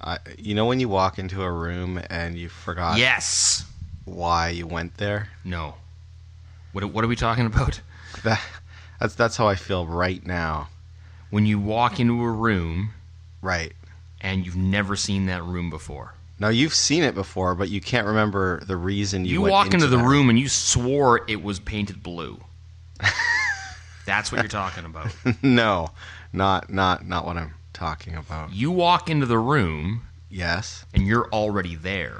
You know when you walk into a room and you forgot Yes. why you went there? No. What are we talking about? That's how I feel right now. When you walk into a room Right. and you've never seen that room before. Now, you've seen it before, but you can't remember the reason you went walk into the that room and you swore it was painted blue. That's what you're talking about. No, not what I'm talking about. You walk into the room Yes. and you're already there.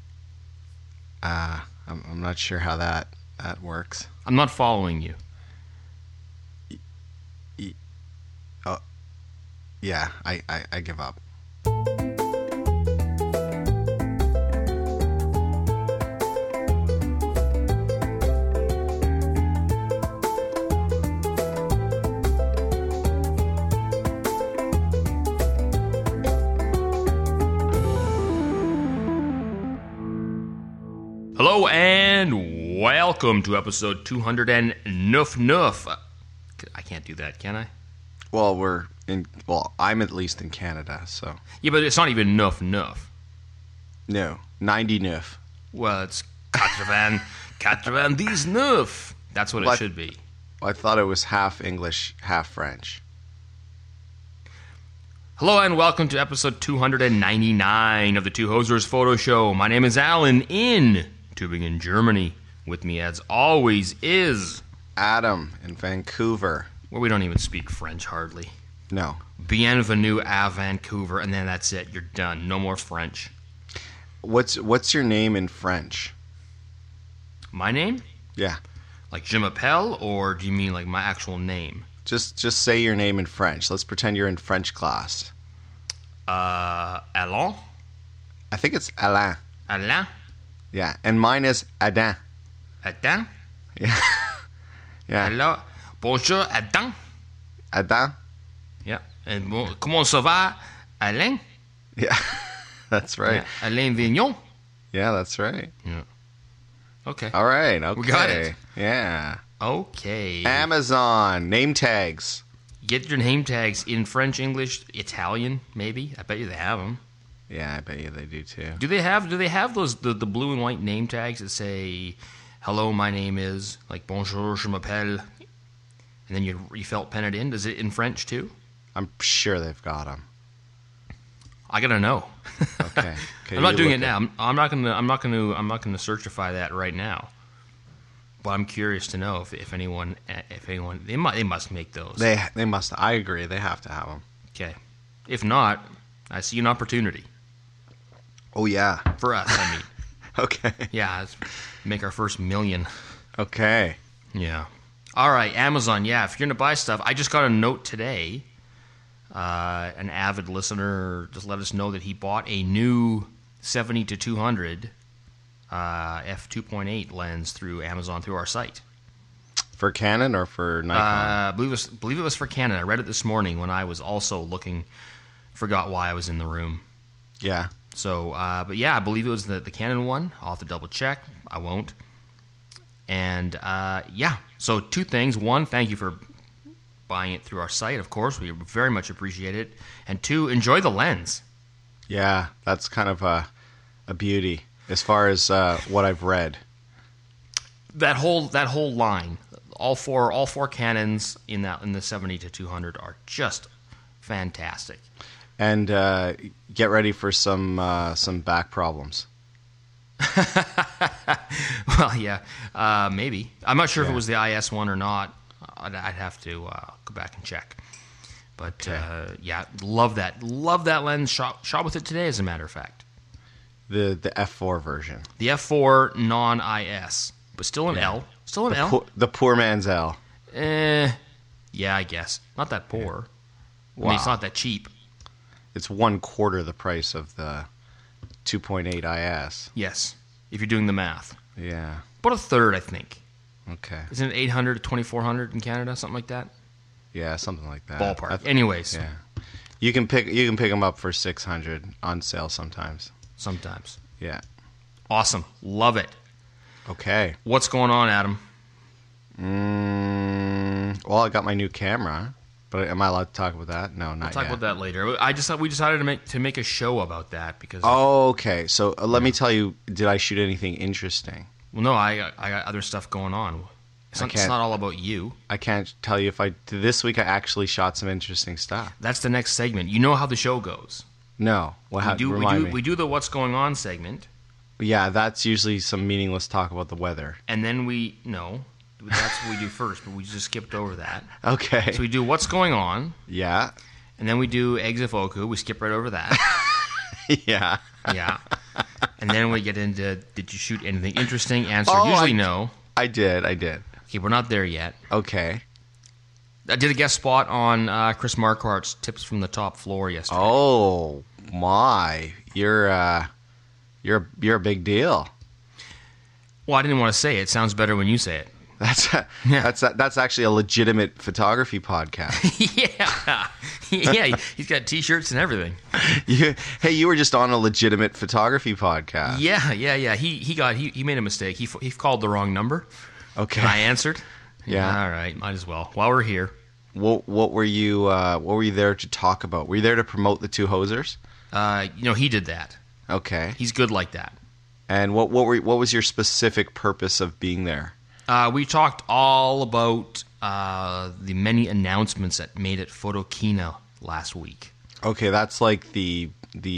I'm not sure how that works. I'm not following you. Yeah, I give up. Hello and welcome to episode 209. I can't do that, can I? Well, I'm at least in Canada, so. Yeah, but it's not even enough. No, 99. Well, it's 99. That's what it should be. I thought it was half English, half French. Hello and welcome to episode 299 of the Two Hosers Photo Show. My name is Alan in Tübingen, Germany. With me, as always, is Adam in Vancouver. Well, we don't even speak French hardly. No. Bienvenue à Vancouver, and then that's it. You're done. No more French. What's your name in French? My name? Yeah. Like Je m'appelle, or do you mean like my actual name? Just say your name in French. Let's pretend you're in French class. Alain? I think it's Alain. Alain? Yeah, and mine is Adam. Adam? Yeah. Yeah. Hello. Bonjour, Adam. Adam? Yeah. And comment ça va, Alain? Yeah. That's right. Yeah. Alain Vignon? Yeah, that's right. Yeah. Okay. All right. Okay. We got it. Yeah. Okay. Amazon name tags. Get your name tags in French, English, Italian, maybe. I bet you they have them. Yeah, I bet you they do too. Do they have those the blue and white name tags that say, "Hello, my name is," like "Bonjour, je m'appelle," and then you felt pen it in? Does it in French too? I'm sure they've got them. I gotta know. Okay. I'm not doing it now. I'm not gonna certify that right now. But I'm curious to know if anyone they must make those. They must. I agree. They have to have them. Okay. If not, I see an opportunity Oh yeah. for us. I mean, Okay. yeah, let's make our first million. Okay. Yeah. All right, Amazon. Yeah, if you're going to buy stuff, I just got a note today. An avid listener just let us know that he bought a new 70-200 f2.8 lens through Amazon through our site. For Canon or for Nikon? I believe it was for Canon. I read it this morning when I was also looking. Forgot why I was in the room. Yeah. So, but yeah, I believe it was the Canon one. I'll have to double check. I won't. And yeah, so two things. One, thank you for buying it through our site. Of course, we very much appreciate it. And two, enjoy the lens. Yeah, that's kind of a beauty as far as what I've read. That whole line, all four Canons in the 70-200 are just fantastic. And get ready for some back problems. Well, yeah, maybe. I'm not sure if it was the IS one or not. I'd have to go back and check. But yeah, love that lens. Shot with it today, as a matter of fact. The F4 version. The F4 non-IS, but still an L. Still an L. The poor man's L. Yeah, I guess not that poor. Wow. I mean, it's not that cheap. It's 1/4 the price of the 2.8 IS. Yes, if you're doing the math. Yeah. About a third, I think. Okay. Isn't it 800 to 2400 in Canada, something like that? Yeah, something like that. Ballpark. Anyways. Yeah. You can pick them up for 600 on sale sometimes. Sometimes. Yeah. Awesome. Love it. Okay. What's going on, Adam? Well, I got my new camera. But am I allowed to talk about that? No, not We'll talk yet. about that later. I just thought we decided to make a show about that because. Oh, okay. So let me tell you, did I shoot anything interesting? Well, no, I got other stuff going on. It's not all about you. I can't tell you if I... This week I actually shot some interesting stuff. That's the next segment. You know how the show goes. No. Remind me. We do the What's Going On segment. Yeah, that's usually some meaningless talk about the weather. And then that's what we do first, but we just skipped over that. Okay. So we do What's Going On, Yeah. and then we do Eggs of Oku. We skip right over that. Yeah. Yeah. And then we get into, did you shoot anything interesting? Answer, Oh, usually no. I did. Okay, we're not there yet. Okay. I did a guest spot on Chris Marquardt's Tips from the Top Floor yesterday. Oh, my. You're a big deal. Well, I didn't want to say it. It sounds better when you say it. That's actually a legitimate photography podcast. Yeah, he's got T-shirts and everything. You were just on a legitimate photography podcast. Yeah. He made a mistake. He called the wrong number. Okay. And I answered. Yeah. All right. Might as well. While we're here. What were you there to talk about? Were you there to promote the Two Hosers? He did that. Okay. He's good like that. And what was your specific purpose of being there? We talked all about the many announcements that made it Photokina last week. Okay, that's like the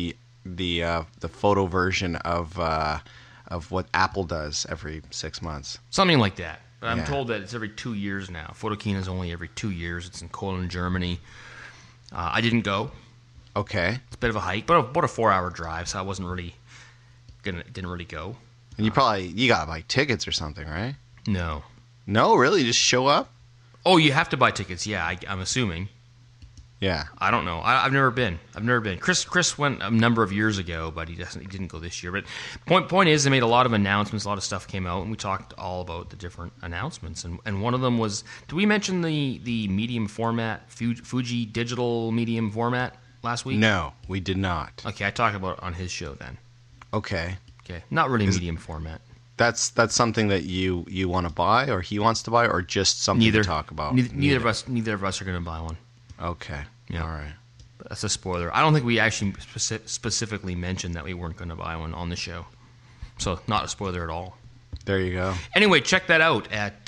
photo version of what Apple does every 6 months. Something like that. But I'm Yeah. told that it's every 2 years now. Photokina is only every 2 years. It's in Cologne, Germany. I didn't go. Okay. It's a bit of a hike, but about a 4-hour drive, so I wasn't really didn't really go. And you gotta buy tickets or something, right? No. No, really? Just show up? Oh, you have to buy tickets. Yeah, I'm assuming. Yeah. I don't know. I've never been. Chris went a number of years ago, but he didn't go this year. But point is, they made a lot of announcements. A lot of stuff came out, and we talked all about the different announcements. And one of them was, did we mention the medium format, Fuji digital medium format last week? No, we did not. Okay, I talked about it on his show then. Okay. Okay, not really medium format. That's something that you want to buy, or he wants to buy, or just something to talk about? Neither of us are going to buy one. Okay. Yeah. All right. That's a spoiler. I don't think we actually specifically mentioned that we weren't going to buy one on the show. So, not a spoiler at all. There you go. Anyway, check that out at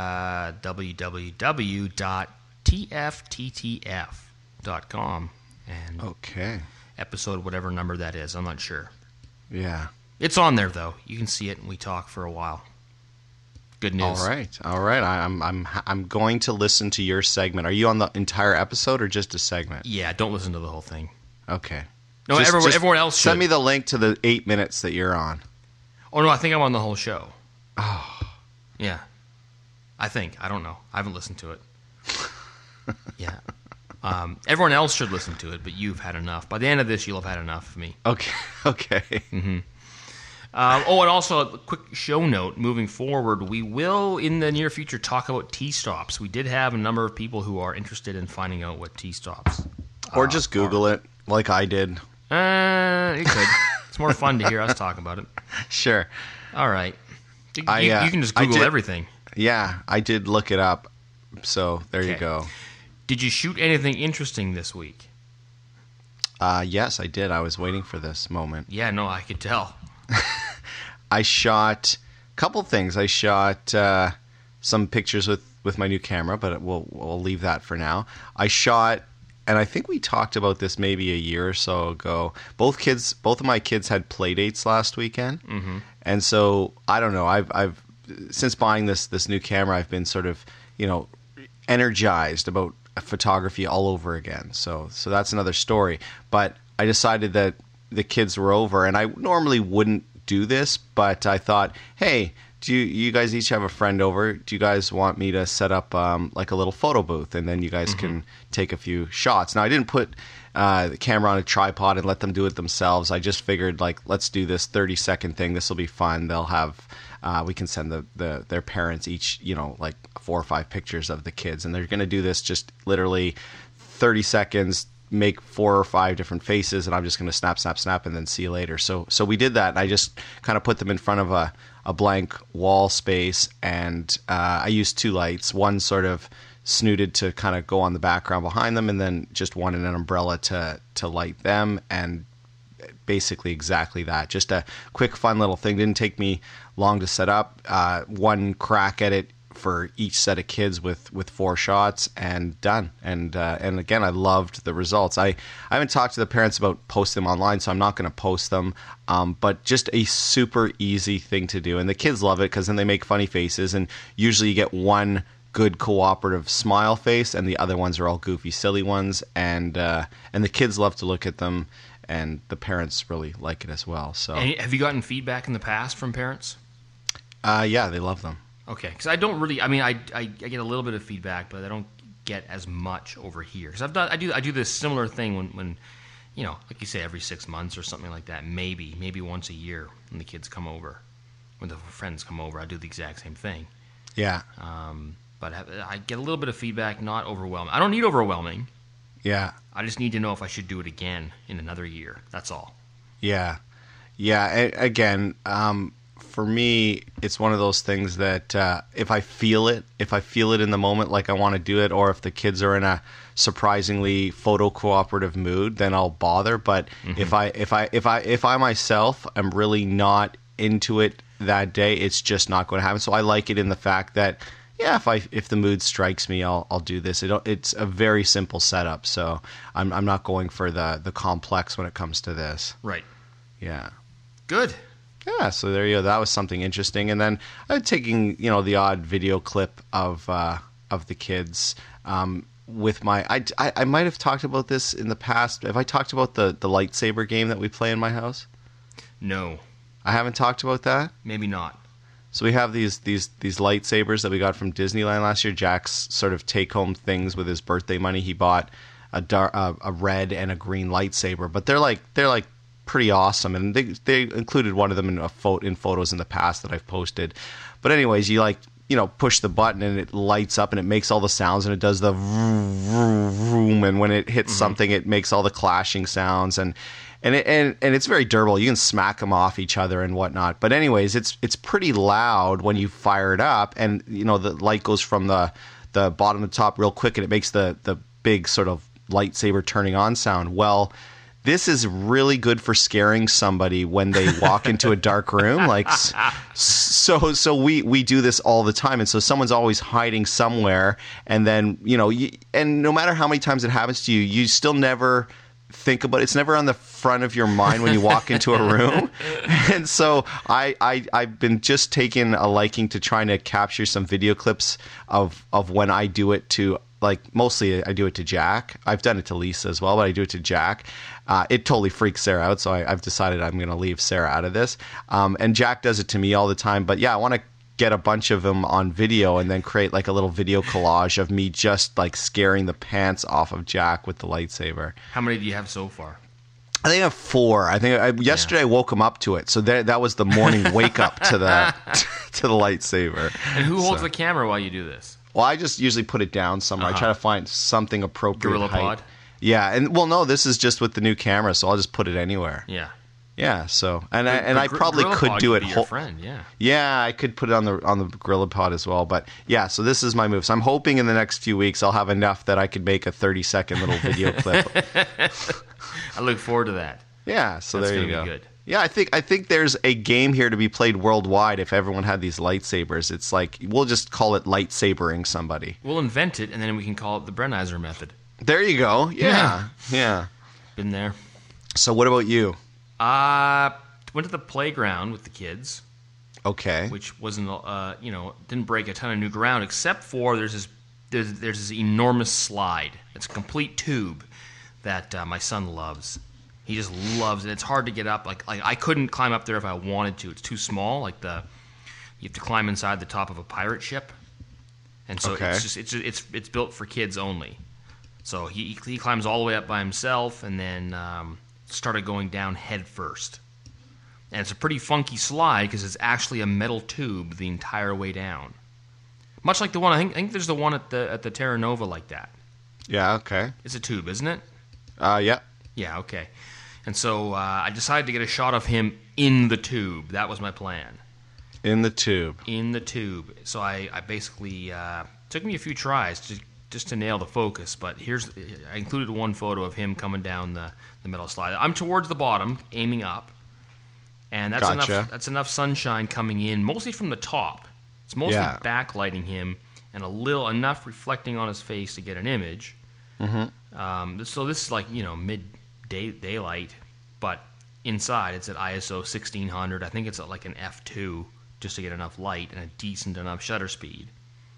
www.tfttf.com. And Okay. episode whatever number that is. I'm not sure. Yeah. It's on there, though. You can see it, and we talk for a while. Good news. All right. I'm going to listen to your segment. Are you on the entire episode or just a segment? Yeah, don't listen to the whole thing. Okay. No, everyone else should. Send me the link to the 8 minutes that you're on. Oh, no, I think I'm on the whole show. Oh. Yeah. I think. I don't know. I haven't listened to it. Yeah. Everyone else should listen to it, but you've had enough. By the end of this, you'll have had enough of me. Okay. Okay. Mm-hmm. And also a quick show note. Moving forward, we will, in the near future, talk about T-stops. We did have a number of people who are interested in finding out what T-stops Or just Google it, like I did. You could. It's more fun to hear us talk about it. Sure. All right. You can just Google everything. Yeah, I did look it up. So there you Okay. go. Did you shoot anything interesting this week? Yes, I did. I was waiting for this moment. Yeah, no, I could tell. I shot a couple things. I shot some pictures with my new camera, but we'll leave that for now. I shot, and I think we talked about this maybe a year or so ago. Both of my kids had play dates last weekend, and so I don't know. I've since buying this new camera, I've been sort of energized about photography all over again. So that's another story. But I decided that the kids were over, and I normally wouldn't do this, but I thought, hey, do you guys each have a friend over? Do you guys want me to set up like a little photo booth, and then you guys can take a few shots? Now, I didn't put the camera on a tripod and let them do it themselves. I just figured, like, let's do this 30-second thing. This will be fun. They'll have we can send their parents each, like 4 or 5 pictures of the kids, and they're going to do this just literally 30 seconds, make 4 or 5 different faces, and I'm just going to snap, snap, snap, and then see you later. So we did that, and I just kind of put them in front of a blank wall space, and I used 2 lights, one sort of snooted to kind of go on the background behind them, and then just wanted an umbrella to light them, and basically exactly that. Just a quick, fun little thing. Didn't take me long to set up. One crack at it for each set of kids with 4 shots, and done. And again, I loved the results. I haven't talked to the parents about posting them online, so I'm not going to post them. But just a super easy thing to do, and the kids love it because then they make funny faces, and usually you get one good cooperative smile face, and the other ones are all goofy, silly ones, and the kids love to look at them, and the parents really like it as well. So, and have you gotten feedback in the past from parents? Yeah, they love them. Okay, because I don't really. I mean, I get a little bit of feedback, but I don't get as much over here. Because I do this similar thing when like you say, every 6 months or something like that. Maybe once a year when the kids come over, when the friends come over, I do the exact same thing. Yeah. But I get a little bit of feedback, not overwhelming. I don't need overwhelming. Yeah. I just need to know if I should do it again in another year. That's all. Yeah. Yeah. Again, for me, it's one of those things that if I feel it in the moment, like I want to do it, or if the kids are in a surprisingly photo cooperative mood, then I'll bother. But if I myself am really not into it that day, it's just not going to happen. So I like it in the fact that, yeah, if the mood strikes me, I'll do this. It's a very simple setup, so I'm not going for the complex when it comes to this. Right. Yeah. Good. Yeah. So there you go. That was something interesting. And then I'm taking the odd video clip of the kids. With my I might have talked about this in the past. Have I talked about the lightsaber game that we play in my house? No. I haven't talked about that? Maybe not. So we have these lightsabers that we got from Disneyland last year. Jack's sort of take-home things with his birthday money. He bought a red and a green lightsaber, but they're like pretty awesome, and they included one of them in photos in the past that I've posted. But anyways, you push the button and it lights up and it makes all the sounds, and it does the vroom, vroom, vroom, and when it hits something, it makes all the clashing sounds, and it's very durable. You can smack them off each other and whatnot. But anyways, it's pretty loud when you fire it up, and the light goes from the bottom to top real quick, and it makes the big sort of lightsaber turning on sound. Well, this is really good for scaring somebody when they walk into a dark room. Like, so we do this all the time, and so someone's always hiding somewhere, and then and no matter how many times it happens to you, you still never think about it. It's never on the front of your mind when you walk into a room. And so I've been just taking a liking to trying to capture some video clips of when I do it to, like, mostly I do it to Jack. I've done it to Lisa as well, but I do it to Jack. It totally freaks Sarah out, so I've decided I'm going to leave Sarah out of this. And Jack does it to me all the time. But yeah, I want to get a bunch of them on video and then create like a little video collage of me just like scaring the pants off of Jack with the lightsaber. How many do you have so far? I think I have 4. I think yesterday I woke him up to it, so that was the morning wake up to the lightsaber. And who holds the camera while you do this? Well, I just usually put it down somewhere. I try to find something appropriate. GorillaPod? Yeah, and no, this is just with the new camera, so I'll just put it anywhere. Yeah. Yeah, so I probably could do it. Your friend, yeah. Yeah, I could put it on the GorillaPod as well, but yeah. So this is my move. So I'm hoping in the next few weeks I'll have enough that I could make a 30-second little video clip. I look forward to that. Yeah, so That's there you go. Be good. Yeah, I think there's a game here to be played worldwide if everyone had these lightsabers. It's like we'll just call it lightsabering somebody. We'll invent it, and then we can call it the Brennizer method. There you go. Yeah. Been there. So what about you? Went to the playground with the kids. Okay. Which wasn't, didn't break a ton of new ground, except for there's this enormous slide. It's a complete tube that my son loves. He just loves it. It's hard to get up. Like I couldn't climb up there if I wanted to. It's too small. Like you have to climb inside the top of a pirate ship, and so it's built for kids only. So he climbs all the way up by himself, and then started going down head first. And it's a pretty funky slide because it's actually a metal tube the entire way down. Much like the one, I think there's the one at the Terra Nova like that. Yeah, okay. It's a tube, isn't it? Yeah. Yeah, okay. And so I decided to get a shot of him in the tube. That was my plan. In the tube. In the tube. So I basically, took me a few tries to just to nail the focus. But I included one photo of him coming down the metal slide. I'm towards the bottom, aiming up, and that's Gotcha. enough sunshine coming in, mostly from the top. It's mostly backlighting him and enough reflecting on his face to get an image. Mm-hmm. So this is like daylight, but inside it's at ISO 1600. I think it's at like an f2 just to get enough light and a decent enough shutter speed.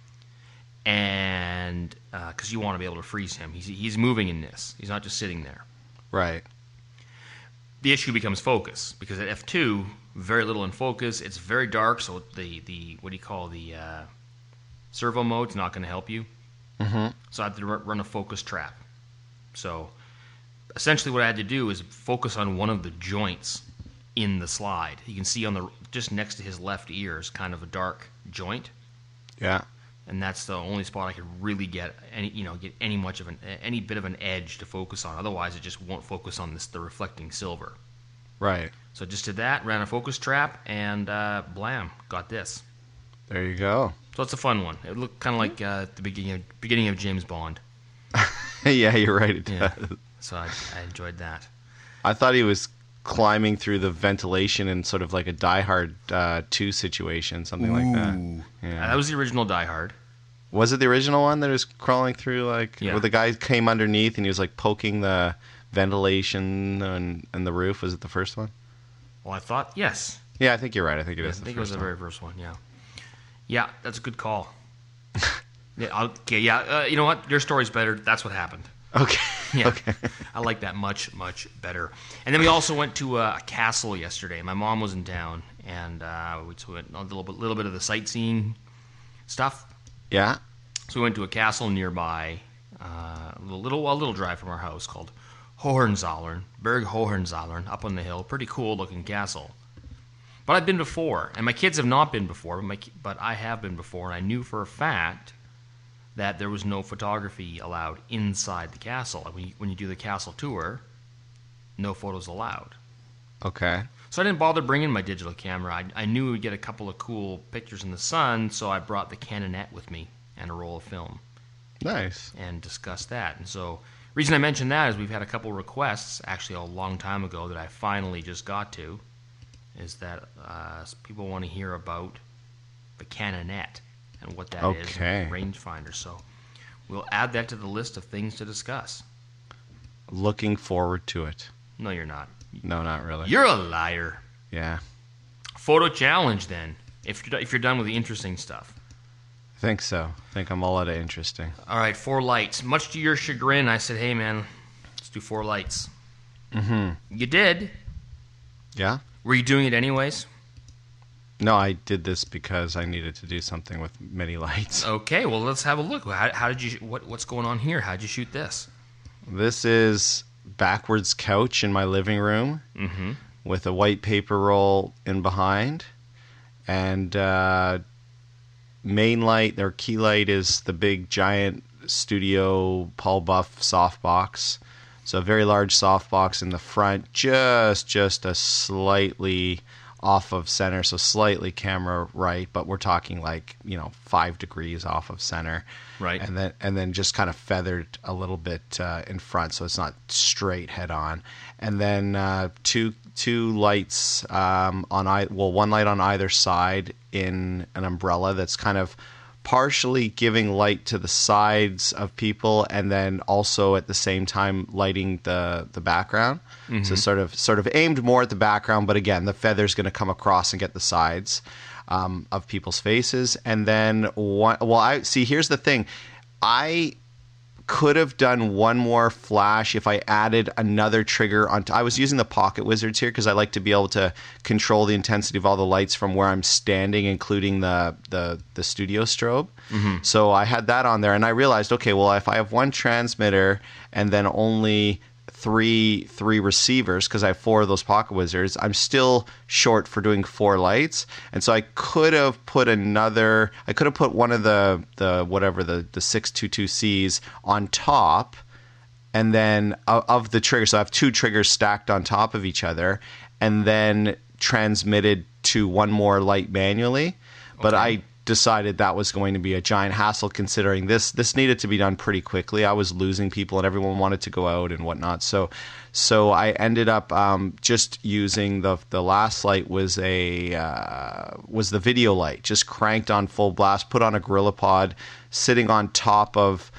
And because you want to be able to freeze him, he's moving in this. He's not just sitting there. Right. The issue becomes focus, because at f2, very little in focus. It's very dark, so the what do you call the servo mode's not going to help you. Mm-hmm. So I have to run a focus trap. So essentially, what I had to do is focus on one of the joints in the slide. You can see just next to his left ear is kind of a dark joint. Yeah. And that's the only spot I could really get any bit of an edge to focus on. Otherwise, it just won't focus on the reflecting silver. Right. So just did that, ran a focus trap, and blam, got this. There you go. So it's a fun one. It looked kind of like the beginning of James Bond. Yeah, you're right. It does. So I enjoyed that. I thought he was climbing through the ventilation in sort of like a Die Hard 2 situation, something like that. Yeah. That was the original Die Hard. Was it the original one that was crawling through, where the guy came underneath and he was like poking the ventilation and the roof? Was it the first one? Well, I thought, yes. Yeah, I think you're right. I think it is. I think it was the very first one. Yeah. Yeah, that's a good call. You know what? Your story's better. That's what happened. Okay. Yeah. Okay. I like that much, much better. And then we also went to a castle yesterday. My mom was in town, and we went a little bit of the sightseeing stuff. Yeah. So we went to a castle nearby, a little drive from our house, called Hohenzollern, Berg Hohenzollern, up on the hill. Pretty cool looking castle. But I've been before, and my kids have not been before, but I have been before, and I knew for a fact that there was no photography allowed inside the castle. When you do the castle tour, no photos allowed. Okay. So I didn't bother bringing my digital camera. I knew we'd get a couple of cool pictures in the sun, so I brought the Canonette with me and a roll of film. Nice. And discussed that. And so the reason I mention that is we've had a couple requests, actually a long time ago, that I finally just got to, is that people want to hear about the Canonette and what that is, and rangefinder. So we'll add that to the list of things to discuss. Looking forward to it. No, you're not. No, not really. You're a liar. Yeah. Photo challenge, then, if you're done with the interesting stuff. I think so. I think I'm all out of interesting. All right, 4 lights. Much to your chagrin, I said, hey, man, let's do 4 lights. Mm-hmm. You did. Yeah? Were you doing it anyways? No, I did this because I needed to do something with many lights. Okay, well, let's have a look. How did you? What's going on here? How'd you shoot this? This is backwards couch in my living room with a white paper roll in behind, and main light, their key light, is the big giant studio Paul Buff softbox. So a very large softbox in the front, just a slightly off of center, so slightly camera right, but we're talking 5 degrees off of center, right? And then just kind of feathered a little bit in front, so it's not straight head on. And then two lights one light on either side in an umbrella that's kind of partially giving light to the sides of people, and then also at the same time lighting the background. Mm-hmm. So sort of aimed more at the background, but again, the feather's going to come across and get the sides of people's faces. And then here's the thing. I could have done one more flash if I added another trigger on. I was using the Pocket Wizards here because I like to be able to control the intensity of all the lights from where I'm standing, including the studio strobe. Mm-hmm. So I had that on there, and I realized, okay, well, if I have one transmitter and then only three receivers, because I have 4 of those Pocket Wizards, I'm still short for doing 4 lights. And so I could have put one of the 622Cs on top, and then of the trigger. So I have 2 triggers stacked on top of each other, and then transmitted to one more light manually. But decided that was going to be a giant hassle, considering this needed to be done pretty quickly. I was losing people and everyone wanted to go out and whatnot. So I ended up just using the last light was the video light, just cranked on full blast, put on a GorillaPod, sitting on top of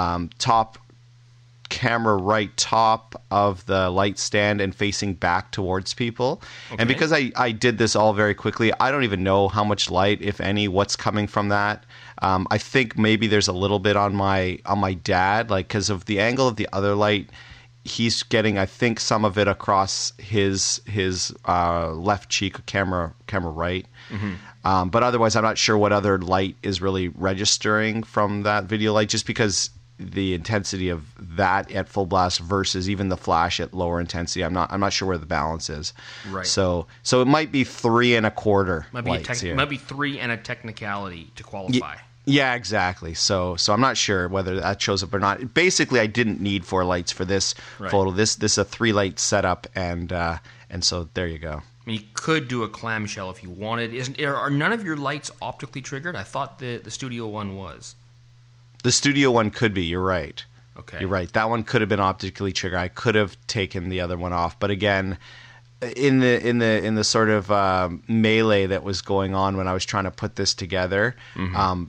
camera right top of the light stand and facing back towards people. Okay. And because I did this all very quickly, I don't even know how much light, if any, what's coming from that. I think maybe there's a little bit on my dad, like because of the angle of the other light. He's getting, I think, some of it across his left cheek, camera right. Mm-hmm. But otherwise, I'm not sure what other light is really registering from that video light, just because the intensity of that at full blast versus even the flash at lower intensity. I'm not sure where the balance is. Right. So it might be 3 1/4. Might be 3 and a technicality to qualify. Yeah, exactly. So I'm not sure whether that shows up or not. Basically, I didn't need 4 lights for this photo. This is a 3 light setup, and so there you go. I mean, you could do a clamshell if you wanted. Are none of your lights optically triggered? I thought the Studio One was. The Studio One could be. You're right. Okay. You're right. That one could have been optically triggered. I could have taken the other one off, but again, in the sort of melee that was going on when I was trying to put this together, mm-hmm.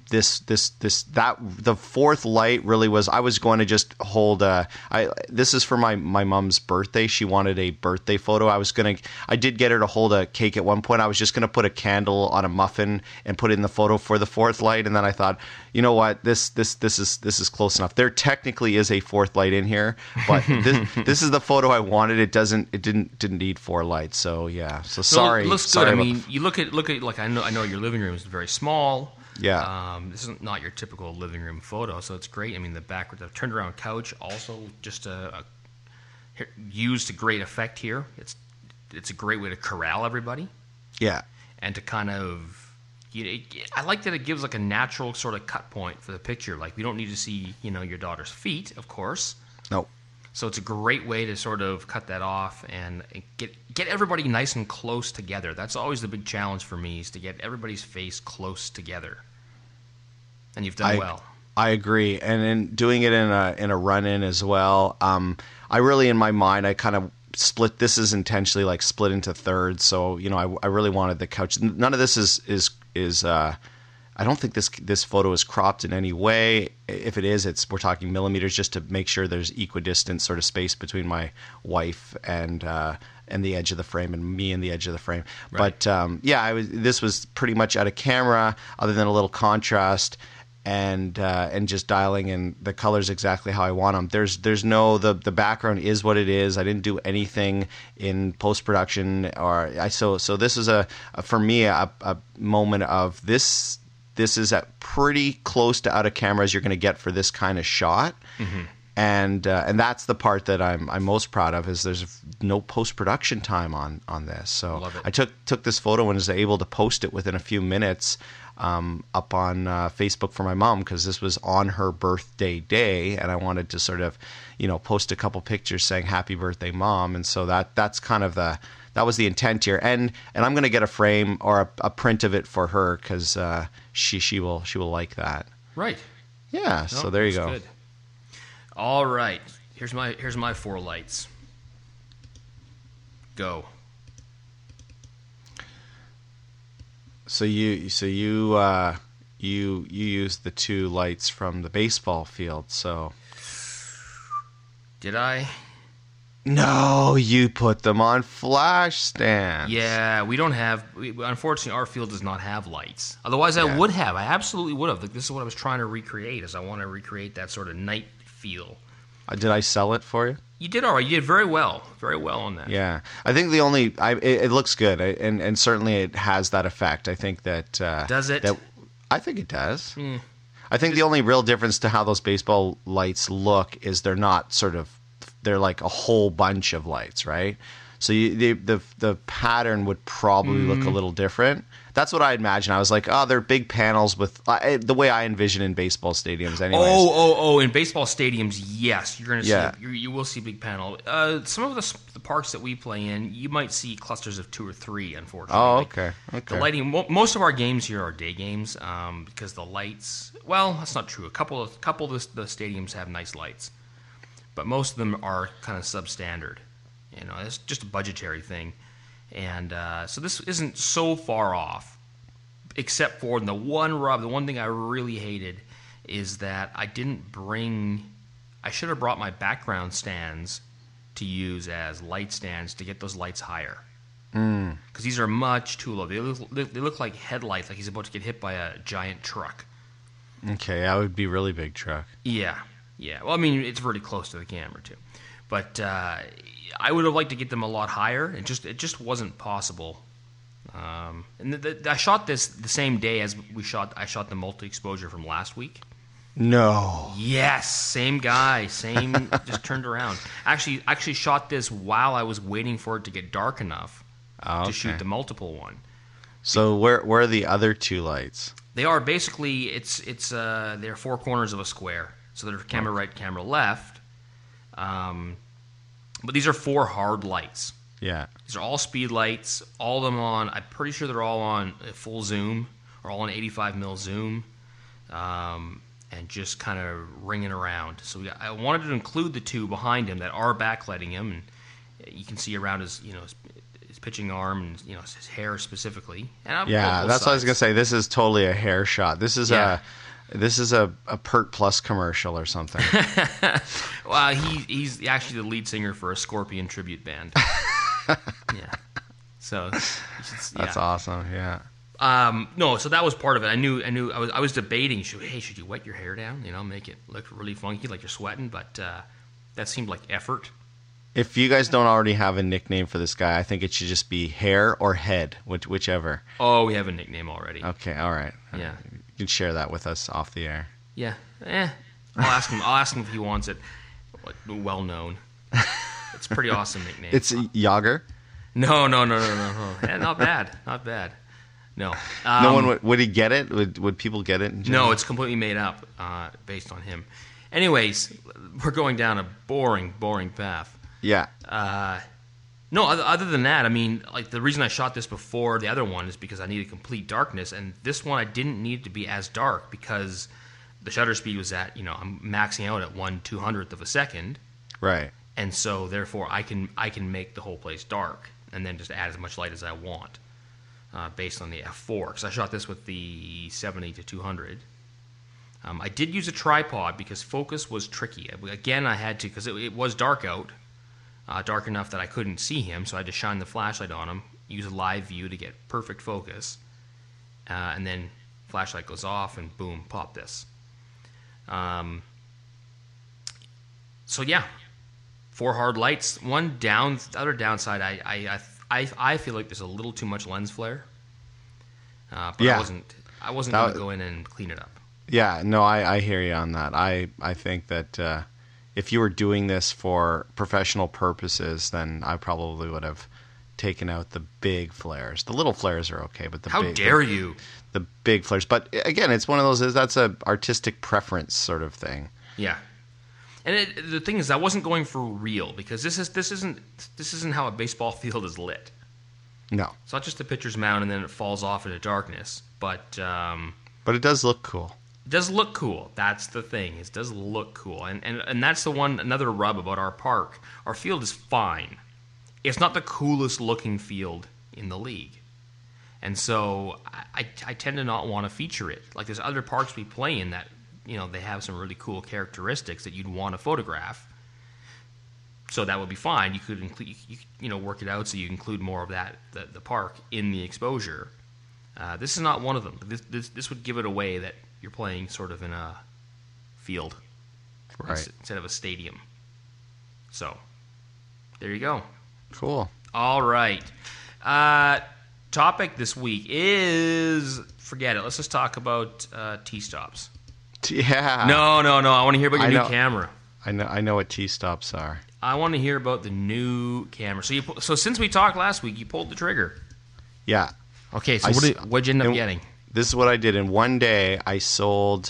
The fourth light really was. I was going to just hold this is for my mom's birthday. She wanted a birthday photo. I did get her to hold a cake at one point. I was just going to put a candle on a muffin and put it in the photo for the fourth light, and then I thought, you know what, this is close enough. There technically is a fourth light in here, but this is the photo I wanted. It didn't need 4 lights. So yeah. So sorry. It looks good. I mean, you look at like I know your living room is very small. Yeah. This is not your typical living room photo, so it's great. I mean, the turned around couch also just used to great effect here. It's a great way to corral everybody. Yeah. And to kind of. I like that it gives like a natural sort of cut point for the picture. Like we don't need to see, your daughter's feet, of course. No. So it's a great way to sort of cut that off and get everybody nice and close together. That's always the big challenge for me, is to get everybody's face close together. And you've done well. I agree, and in doing it in a run-in as well. I really, in my mind, I kind of split. This is intentionally like split into thirds. So I really wanted the couch. None of this is I don't think this photo is cropped in any way. If it is, we're talking millimeters, just to make sure there's equidistant sort of space between my wife and the edge of the frame, and me and the edge of the frame. Right. But this was pretty much out of camera, other than a little contrast and just dialing in the colors exactly how I want them. There's no the background is what it is. I didn't do anything in post production so this is for me a moment of this. This is at pretty close to out of camera as you're going to get for this kind of shot, mm-hmm. and that's the part that I'm most proud of, is there's no post production time on this. So I took this photo and was able to post it within a few minutes up on Facebook for my mom, because this was on her birthday day, and I wanted to sort of post a couple pictures saying happy birthday, Mom, and so that's kind of that was the intent here, and I'm going to get a frame or a print of it for her, because she will like that. Right. Yeah. So there you go. Good. All right. Here's my 4 lights. Go. So you used the 2 lights from the baseball field. So did I? No, you put them on flash stands. Yeah, we don't have. Unfortunately, our field does not have lights. Otherwise, I would have. I absolutely would have. Like, this is what I was trying to recreate. Is I want to recreate that sort of night feel. Did I sell it for you? You did all right. You did very well on that. Yeah, I think the only it looks good, and certainly it has that effect. I think that does it. I think it does. Mm. I think the only real difference to how those baseball lights look is they're not sort of. They're like a whole bunch of lights, right? So the pattern would probably look a little different. That's what I imagine. I was like, oh, they're big panels with the way I envision in baseball stadiums. Anyways. Oh! In baseball stadiums, yes, you're gonna see. You will see big panel. Some of the parks that we play in, you might see clusters of 2 or 3. Unfortunately. Oh, okay. The lighting. Most of our games here are day games because the lights. Well, that's not true. A couple of the stadiums have nice lights, but most of them are kind of substandard. You know, it's just a budgetary thing. And so this isn't so far off, except for the one rub. The one thing I really hated is that I should have brought my background stands to use as light stands to get those lights higher. Because these are much too low. They look like headlights, like he's about to get hit by a giant truck. Okay, that would be a really big truck. Yeah. Well, I mean, it's really close to the camera, too. But I would have liked to get them a lot higher. It just wasn't possible. And I shot this the same day as I shot the multi-exposure from last week. No. Yes, same guy, same. Just turned around. Actually shot this while I was waiting for it to get dark enough to shoot the multiple one. So where are the other 2 lights? They are basically they're 4 corners of a square. So they're camera right, camera left. But these are 4 hard lights. Yeah. These are all speed lights, all of them on, I'm pretty sure they're all on full zoom, or all on 85mm zoom, and just kind of ringing around. So I wanted to include the 2 behind him that are backlighting him, and you can see around his pitching arm and his hair specifically. And that's what I was going to say. This is totally a hair shot. This is a Pert Plus commercial or something. Well, he's actually the lead singer for a Scorpion tribute band. Yeah. So that's awesome. Yeah. No, so that was part of it. I knew. I was debating. Should you wet your hair down? Make it look really funky, like you're sweating. But that seemed like effort. If you guys don't already have a nickname for this guy, I think it should just be Hair or Head, whichever. Oh, we have a nickname already. Okay. All right. Yeah. You can share that with us off the air. Yeah. I'll ask him if he wants it. Well known. It's a pretty awesome nickname. It's Yager? No. Yeah, not bad. No. No one would he get it? Would people get it in general? No, it's completely made up based on him. Anyways, we're going down a boring path. Yeah. No, other than that, I mean, like the reason I shot this before the other one is because I needed complete darkness, and this one I didn't need it to be as dark because the shutter speed was at, I'm maxing out at 1/200th of a second. Right. And so therefore I can make the whole place dark and then just add as much light as I want based on the f4. Because I shot this with the 70-200. I did use a tripod because focus was tricky. Again, I had to, because it was dark out. Dark enough that I couldn't see him, so I had to shine the flashlight on him, use a live view to get perfect focus, and then flashlight goes off, and boom, pop this. So yeah, 4 hard lights. The other downside, I feel like there's a little too much lens flare, but yeah. I wasn't going to go in and clean it up. Yeah, no, I hear you on that. I think that if you were doing this for professional purposes, then I probably would have taken out the big flares. The little flares are okay, but How dare you? The big flares. But again, it's one of those, that's a artistic preference sort of thing. Yeah. And the thing is, I wasn't going for real because this isn't how a baseball field is lit. No. It's not just the pitcher's mound and then it falls off into darkness, but it does look cool. It does look cool. That's the thing. It does look cool. And that's another rub about our park. Our field is fine. It's not the coolest looking field in the league. And so I tend to not want to feature it. Like there's other parks we play in that, they have some really cool characteristics that you'd want to photograph. So that would be fine. You could include, work it out so you include more of that, the park in the exposure. This is not one of them. This would give it away that you're playing sort of in a field, right, instead of a stadium. So, there you go. Cool. All right. Topic this week is, forget it. Let's just talk about T-stops. Yeah. No. I want to hear about your new camera. I know what T-stops are. I want to hear about the new camera. So since we talked last week, you pulled the trigger. Yeah. Okay, so what'd you end up getting? This is what I did. In one day, I sold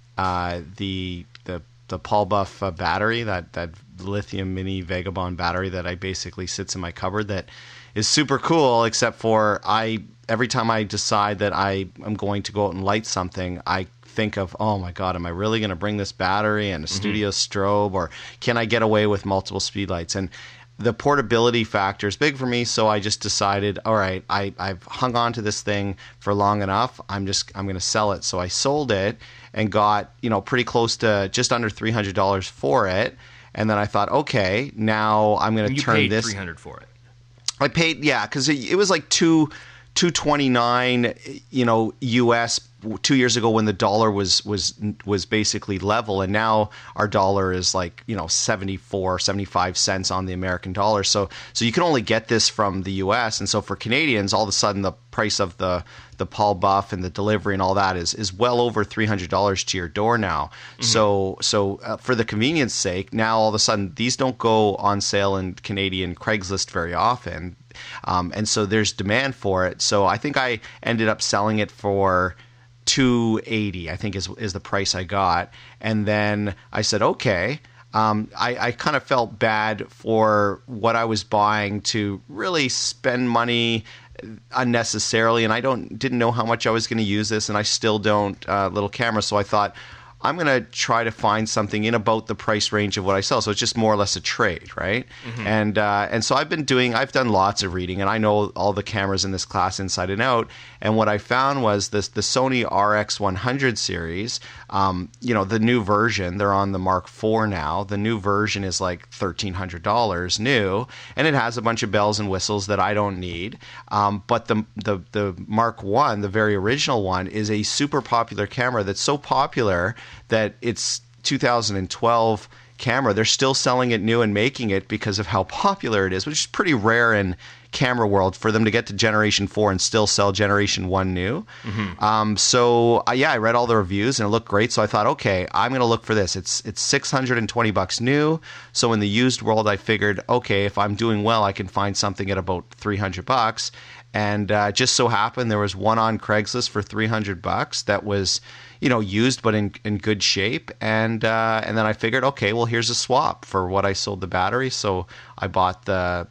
the Paul Buff battery, that lithium mini Vagabond battery that I basically sits in my cupboard that is super cool, except for every time I decide that I am going to go out and light something, I think of, oh my God, am I really going to bring this battery and a studio strobe, or can I get away with multiple speed lights? And the portability factor is big for me, so I just decided, all right, I've hung on to this thing for long enough. I'm going to sell it. So I sold it and got, pretty close to just under $300 for it. And then I thought, okay, now I'm going to turn this. You paid $300 for it. I paid, yeah, because it was like $2.29, US 2 years ago when the dollar was basically level, and now our dollar is like 75 cents on the American dollar. So you can only get this from the US, and so for Canadians, all of a sudden the price of the Paul Buff and the delivery and all that is well over $300 to your door now. So for the convenience sake, now all of a sudden these don't go on sale in Canadian Craigslist very often. And so there's demand for it. So I think I ended up selling it for $280, I think is the price I got. And then I said, okay. I kind of felt bad for what I was buying to really spend money unnecessarily, and I didn't know how much I was going to use this, and I still don't, little camera. So I thought, I'm going to try to find something in about the price range of what I sell. So it's just more or less a trade, right? And so I've done lots of reading, and I know all the cameras in this class inside and out. And what I found was the Sony RX100 series, the new version, they're on the Mark IV now. The new version is like $1,300 new, and it has a bunch of bells and whistles that I don't need. But the Mark I, the very original one, is a super popular camera that's so popular that it's 2012 camera. They're still selling it new and making it because of how popular it is, which is pretty rare in camera world for them to get to generation 4 and still sell generation 1 new. I read all the reviews and it looked great. So I thought, okay, I'm going to look for this. It's $620 new. So in the used world, I figured, okay, if I'm doing well, I can find something at about $300. And just so happened there was one on Craigslist for $300 that was, used but in good shape. And then I figured, okay, well, here's a swap for what I sold the battery. So I bought the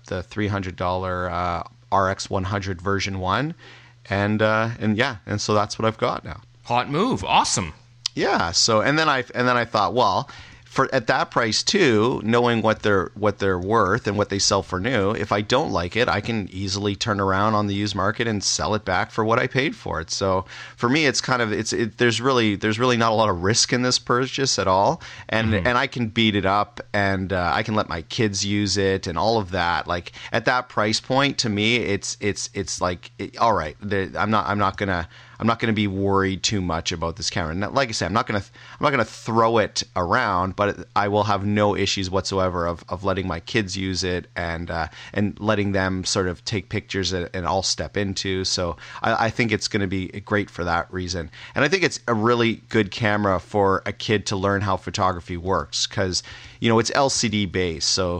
$300 RX100 version 1, and so that's what I've got now. Hot move, awesome. Yeah. So and then I thought, well, at that price too, knowing what they're worth and what they sell for new, if I don't like it, I can easily turn around on the used market and sell it back for what I paid for it. So for me, it's kind of there's really not a lot of risk in this purchase at all, and I can beat it up, and I can let my kids use it and all of that. Like at that price point, to me, it's like all right. I'm not gonna be worried too much about this camera. And like I said, I'm not gonna throw it around, but I will have no issues whatsoever of letting my kids use it and letting them sort of take pictures and I'll step into. So I think it's going to be great for that reason. And I think it's a really good camera for a kid to learn how photography works, because it's LCD based. So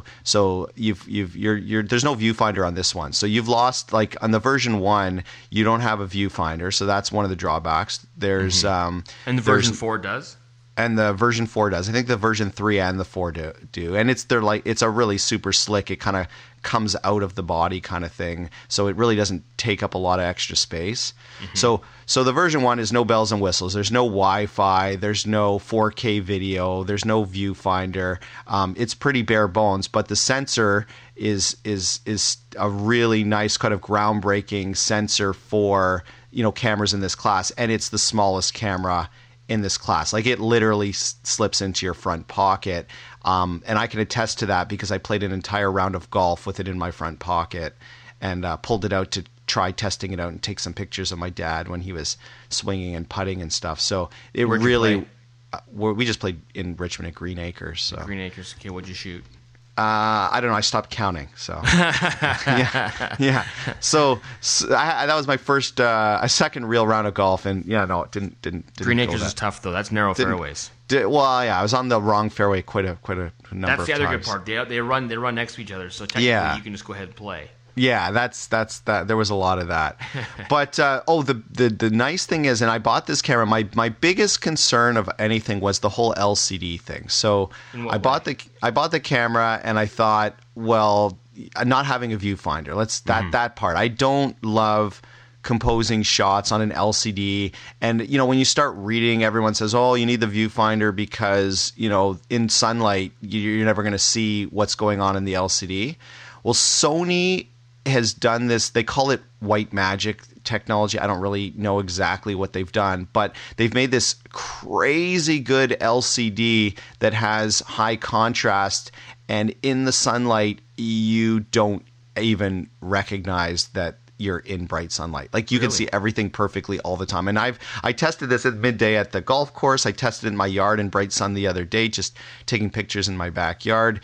you're there's no viewfinder on this one. So you've lost, like on the version 1, you don't have a viewfinder. So that's one of the drawbacks. There's and the version 4 does. And the version 4 does. I think the version 3 and the 4 do. And it's a really super slick. It kind of comes out of the body kind of thing. So it really doesn't take up a lot of extra space. So the version 1 is no bells and whistles. There's no Wi-Fi. There's no 4K video. There's no viewfinder. It's pretty bare bones, but the sensor is a really nice kind of groundbreaking sensor for cameras in this class, and it's the smallest camera in this class. Like it literally slips into your front pocket, and I can attest to that because I played an entire round of golf with it in my front pocket and pulled it out to try testing it out and take some pictures of my dad when he was swinging and putting and stuff. So it Where'd really we just played in Richmond at Green Acres. So. Green Acres. Okay, what'd you shoot? I don't know. I stopped counting. So yeah. So that was my first, a second real round of golf, and it didn't. Green Acres is tough though. That's narrow fairways. Well, yeah, I was on the wrong fairway quite a number of times. That's the other good part. They run next to each other, so technically you can just go ahead and play. Yeah, that's that. There was a lot of that, but the nice thing is, and I bought this camera. My biggest concern of anything was the whole LCD thing. So I bought the camera, and I thought, well, not having a viewfinder. That part. I don't love composing shots on an LCD. And, when you start reading, everyone says, oh, you need the viewfinder because, in sunlight, you're never going to see what's going on in the LCD. Well, Sony has done this. They call it white magic technology. I don't really know exactly what they've done, but they've made this crazy good LCD that has high contrast. And in the sunlight, you don't even recognize that you're in bright sunlight. Like you can see everything perfectly all the time. And I tested this at midday at the golf course. I tested it in my yard in bright sun the other day, just taking pictures in my backyard.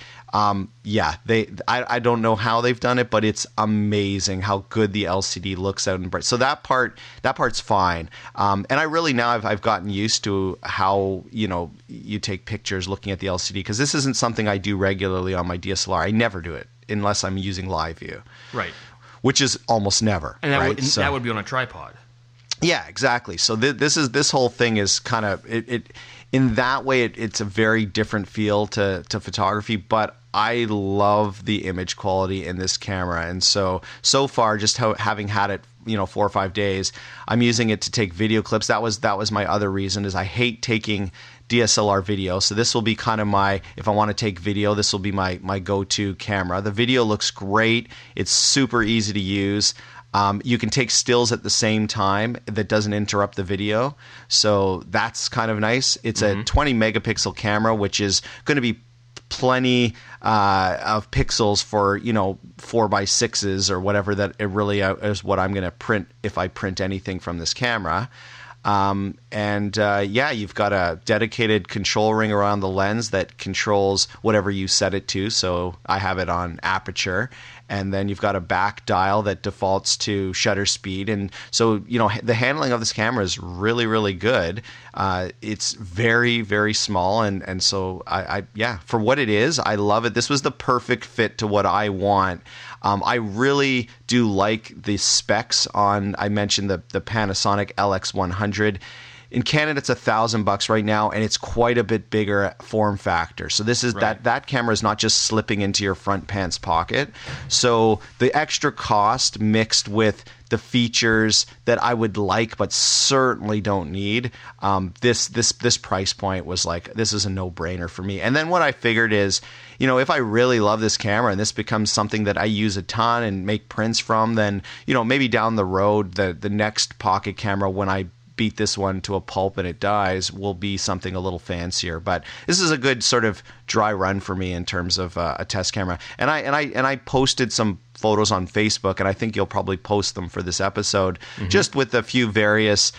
I don't know how they've done it, but it's amazing how good the LCD looks out in bright. So that part's fine. And I really now I've gotten used to how, you take pictures looking at the LCD, because this isn't something I do regularly on my DSLR. I never do it unless I'm using live view. Right. Which is almost never. And that would be on a tripod. Yeah, exactly. So this whole thing is kind of it in that way. It's a very different feel to photography, but I love the image quality in this camera. And so far, just having had it, 4 or 5 days, I'm using it to take video clips. That was my other reason, is I hate taking DSLR video. So this will be kind of if I want to take video, this will be my go-to camera. The video looks great. It's super easy to use. You can take stills at the same time that doesn't interrupt the video. So that's kind of nice. It's a 20 megapixel camera, which is going to be plenty of pixels for 4x6s or whatever that it really is what I'm going to print if I print anything from this camera. You've got a dedicated control ring around the lens that controls whatever you set it to. So I have it on aperture, and then you've got a back dial that defaults to shutter speed. And so, the handling of this camera is really, really good. It's very, very small. And so for what it is, I love it. This was the perfect fit to what I want. I really do like the specs on, I mentioned the Panasonic LX100. In Canada, it's $1,000 right now, and it's quite a bit bigger form factor. So this is that camera is not just slipping into your front pants pocket. So the extra cost mixed with the features that I would like but certainly don't need, this price point was like, this is a no-brainer for me. And then what I figured is, if I really love this camera and this becomes something that I use a ton and make prints from, then maybe down the road the next pocket camera, when I beat this one to a pulp and it dies, will be something a little fancier. But this is a good sort of dry run for me in terms of a test camera. And I posted some photos on Facebook, and I think you'll probably post them for this episode, just with a few various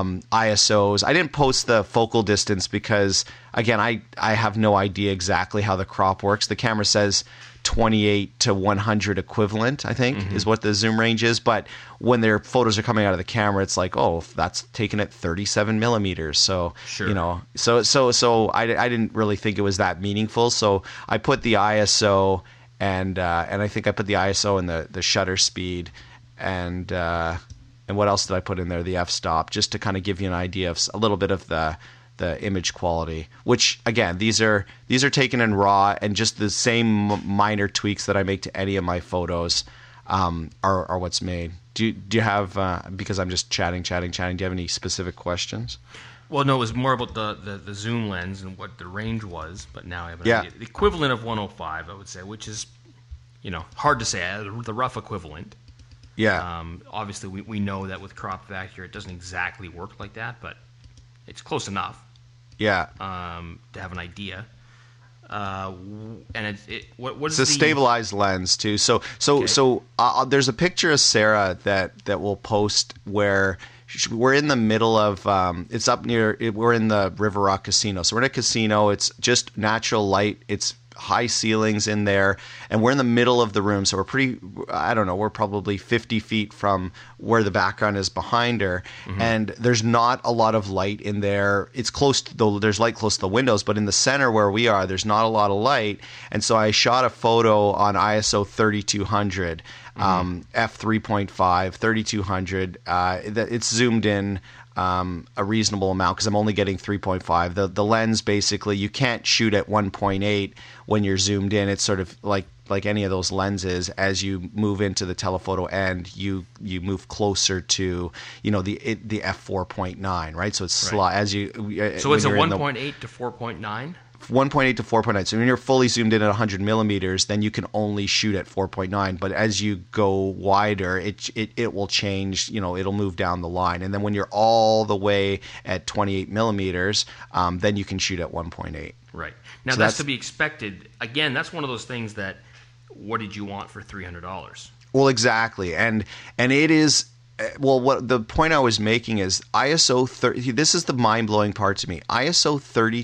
ISOs. I didn't post the focal distance because, again, I have no idea exactly how the crop works. The camera says 28 to 100 equivalent, I think, is what the zoom range is. But when their photos are coming out of the camera, it's like, oh, that's taken at 37 millimeters. So, sure. So I didn't really think it was that meaningful. So I put the ISO and I think I put the ISO and the shutter speed and what else did I put in there? The f-stop, just to kind of give you an idea of a little bit of the image quality, which again, these are taken in RAW, and just the same minor tweaks that I make to any of my photos are what's made. Do you have, because I'm just chatting, do you have any specific questions? Well, no, it was more about the zoom lens and what the range was, but now I have an idea. The equivalent of 105, I would say, which is, hard to say, the rough equivalent. Yeah. Obviously, we know that with crop factor, it doesn't exactly work like that, but it's close enough. Yeah. To have an idea. And what is it's a stabilized lens too. So there's a picture of Sarah that we'll post where we're in the middle of it's up near. We're in the River Rock Casino. So we're in a casino. It's just natural light. It's high ceilings in there, and we're in the middle of the room, so we're pretty, I don't know, we're probably 50 feet from where the background is behind her, and there's not a lot of light in there. It's close to there's light close to the windows, but in the center where we are, there's not a lot of light, and so I shot a photo on ISO 3200, f3.5, 3200. It's zoomed in a reasonable amount because I'm only getting 3.5. The lens, basically, you can't shoot at 1.8 when you're zoomed in. It's sort of like any of those lenses. As you move into the telephoto end, you move closer to the f4.9, right? So it's as you. So it's a 1.8 to 4.9. 1.8 to 4.9. So when you're fully zoomed in at 100 millimeters, then you can only shoot at 4.9. But as you go wider, it will change. It'll move down the line. And then when you're all the way at 28 millimeters, then you can shoot at 1.8. Right. Now, so that's to be expected. Again, that's one of those things that, what did you want for $300? Well, exactly. And it is. Well, what the point I was making is ISO 30. This is the mind-blowing part to me. ISO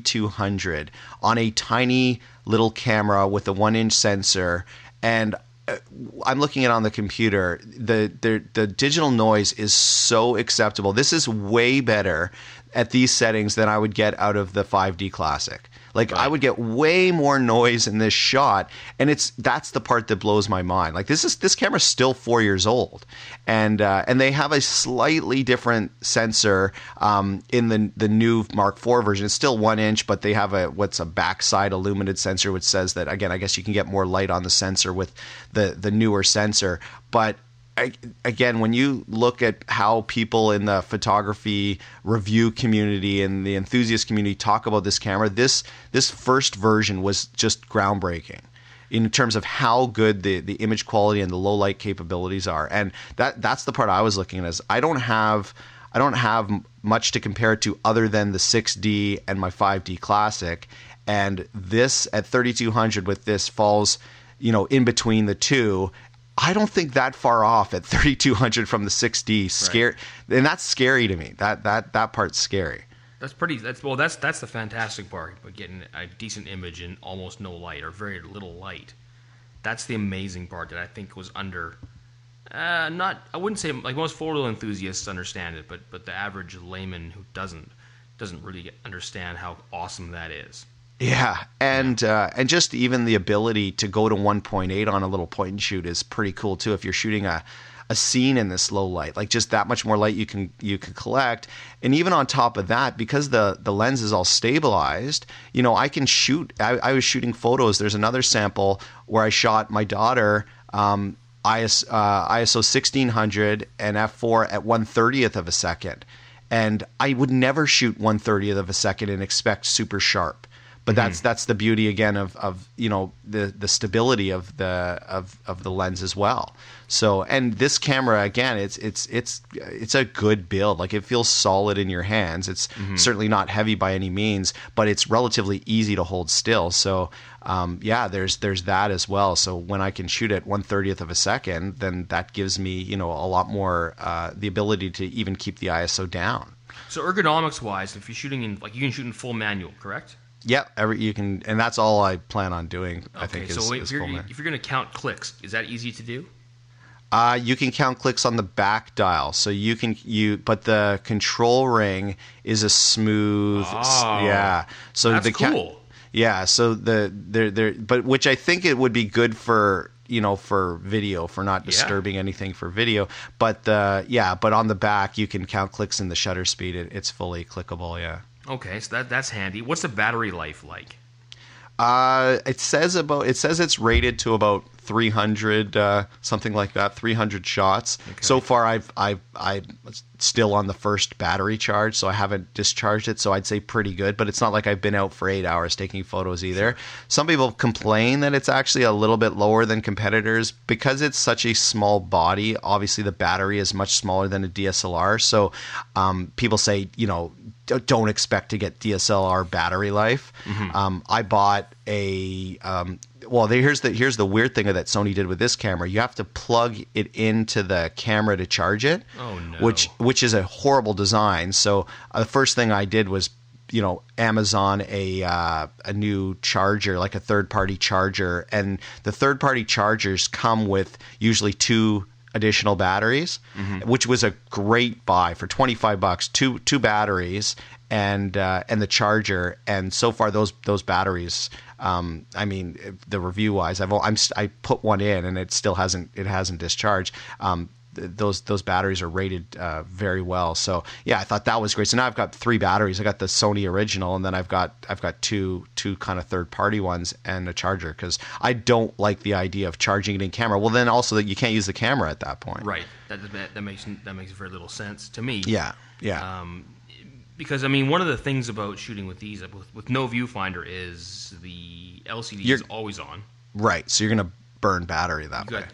3200 on a tiny little camera with a 1-inch sensor, and I'm looking at it on the computer. The digital noise is so acceptable. This is way better at these settings than I would get out of the 5D Classic. Like, right. I would get way more noise in this shot, and that's the part that blows my mind. Like, this camera's still 4 years old, and they have a slightly different sensor in the new Mark IV version. It's still 1-inch, but they have a backside illuminated sensor, which says that, again, I guess you can get more light on the sensor with the newer sensor, but again, when you look at how people in the photography review community and the enthusiast community talk about this camera, this first version was just groundbreaking in terms of how good the image quality and the low light capabilities are. And that's the part I was looking at. Is I don't have much to compare it to other than the 6D and my 5D Classic, and this at 3200 with this falls in between the two. I don't think that far off at 3200 from the 6D. Right. And that's scary to me. That part's scary. That's the fantastic part, but getting a decent image in almost no light or very little light. That's the amazing part that I think was under. I wouldn't say, like, most photo enthusiasts understand it, but the average layman who doesn't really understand how awesome that is. Yeah, and just even the ability to go to 1.8 on a little point and shoot is pretty cool too. If you're shooting a scene in this low light, like just that much more light you can collect, and even on top of that, because the lens is all stabilized, I can shoot. I was shooting photos. There's another sample where I shot my daughter ISO 1600 and f4 at 1/30th of a second, and I would never shoot 1/30th of a second and expect super sharp. But that's the beauty again of the stability of the lens as well. So, and this camera again, it's a good build. Like, it feels solid in your hands. It's certainly not heavy by any means, but it's relatively easy to hold still. So there's that as well. So when I can shoot at 1/30th of a second, then that gives me a lot more the ability to even keep the ISO down. So ergonomics wise, if you're shooting you can shoot in full manual, correct? Yep, you can, and that's all I plan on doing. Okay, I think so. If you're going to count clicks, is that easy to do? You can count clicks on the back dial, so but the control ring is a smooth. Oh, yeah. So that's cool. Yeah. So but which I think it would be good for for video, for not disturbing anything for video. But but on the back you can count clicks in the shutter speed. It's fully clickable. Yeah. Okay, so that's handy. What's the battery life like? It says it's rated to about 300, something like that, 300 shots. Okay. So far, I'm still on the first battery charge, so I haven't discharged it. So I'd say pretty good, but it's not like I've been out for 8 hours taking photos either. Some people complain that it's actually a little bit lower than competitors because it's such a small body. Obviously, the battery is much smaller than a DSLR, so people say don't expect to get DSLR battery life. I bought a here's the weird thing that Sony did with this camera. You have to plug it into the camera to charge it. Oh no! Which is a horrible design. So the first thing I did was Amazon a new charger, like a third-party charger, and the third-party chargers come with usually 2 additional batteries, which was a great buy for $25. Two batteries and the charger, and so far those batteries. I mean, the review wise, I put one in and it still hasn't discharged. Those batteries are rated very well. So yeah, I thought that was great. So now I've got 3 batteries. I got the Sony original, and then I've got two kind of third party ones and a charger, because I don't like the idea of charging it in camera. Well, then also that you can't use the camera at that point. Right. That makes very little sense to me. Yeah. Because I mean, one of the things about shooting with these with no viewfinder is the LCD is always on. Right. So you're gonna burn battery that way. You got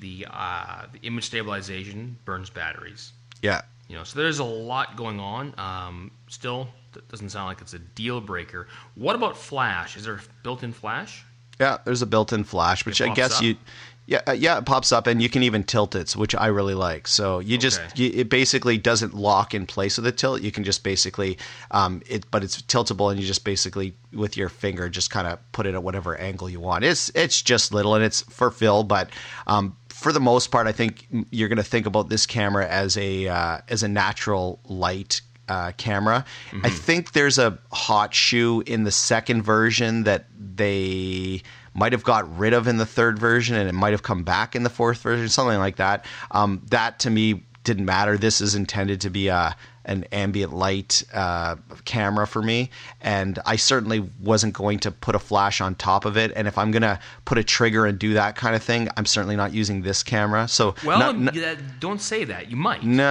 the image stabilization burns batteries. Yeah. So there's a lot going on. Still, that doesn't sound like it's a deal breaker. What about flash? Is there a built-in flash? Yeah, there's a built-in flash, which I guess up? it pops up, and you can even tilt it, which I really like. So it basically doesn't lock in place with a tilt. You can just basically, but it's tiltable, and you just basically with your finger just kind of put it at whatever angle you want. It's just little, and it's for Phil, but for the most part, I think you're going to think about this camera as a natural light camera. Mm-hmm. I think there's a hot shoe in the second version that they might have got rid of in the third version, and it might have come back in the fourth version, something like that. That to me didn't matter. This is intended to be an ambient light camera for me, and I certainly wasn't going to put a flash on top of it. And if I'm going to put a trigger and do that kind of thing, I'm certainly not using this camera. So don't say that. You might. No,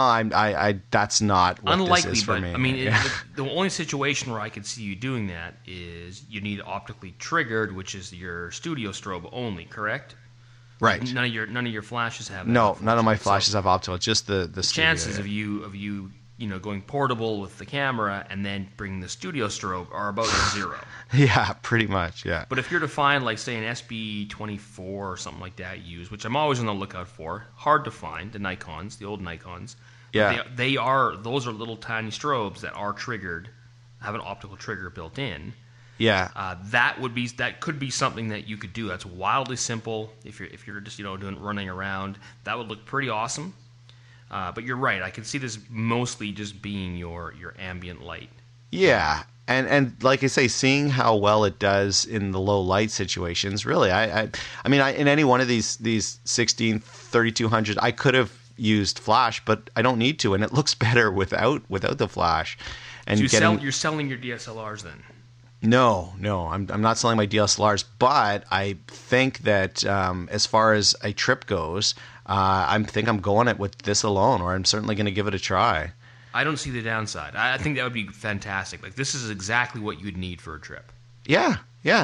I that's not what unlikely, this is for but me. I mean, the only situation where I could see you doing that is you need optically triggered, which is your studio strobe only, correct? Right. None of your flashes have that. No, none of my flashes have optical. It's just the chances studio. of you going portable with the camera and then bringing the studio strobe are about 0. Yeah, pretty much. Yeah. But if you're to find, like, say, an SB24 or something like that used, which I'm always on the lookout for, hard to find, the Nikons, the old Nikons. Yeah. Those are little tiny strobes that are triggered, have an optical trigger built in. Yeah. That could be something that you could do. That's wildly simple. If you're just running around, that would look pretty awesome. But you're right. I can see this mostly just being your ambient light. Yeah, and like I say, seeing how well it does in the low light situations. Really, I mean, in any one of these 16 3200, I could have used flash, but I don't need to, and it looks better without the flash. And so you're selling your DSLRs then? No, I'm not selling my DSLRs, but I think that as far as a trip goes, I think I'm going it with this alone, or I'm certainly going to give it a try. I don't see the downside. I think that would be fantastic. Like, this is exactly what you'd need for a trip. Yeah,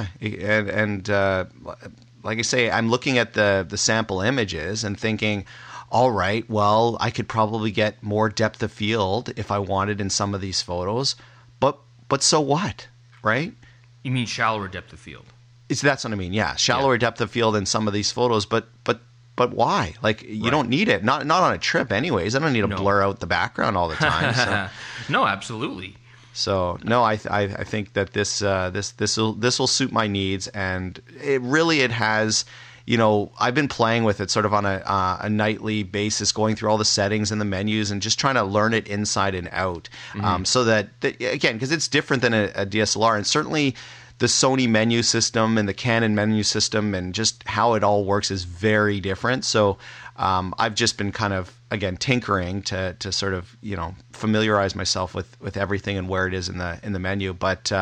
and like I say, I'm looking at the sample images and thinking, all right, well, I could probably get more depth of field if I wanted in some of these photos, but so what? Right? You mean shallower depth of field? That's what I mean. Yeah, shallower depth of field in some of these photos, but why? Like, you don't need it. Not on a trip, anyways. I don't need to blur out the background all the time. So. No, absolutely. So no, I think that this will suit my needs, and it has. I've been playing with it sort of on a nightly basis, going through all the settings and the menus and just trying to learn it inside and out. Mm-hmm. So that again, because it's different than a DSLR, and certainly the Sony menu system and the Canon menu system and just how it all works is very different. So I've just been kind of, again, tinkering to sort of, familiarize myself with everything and where it is in the menu. But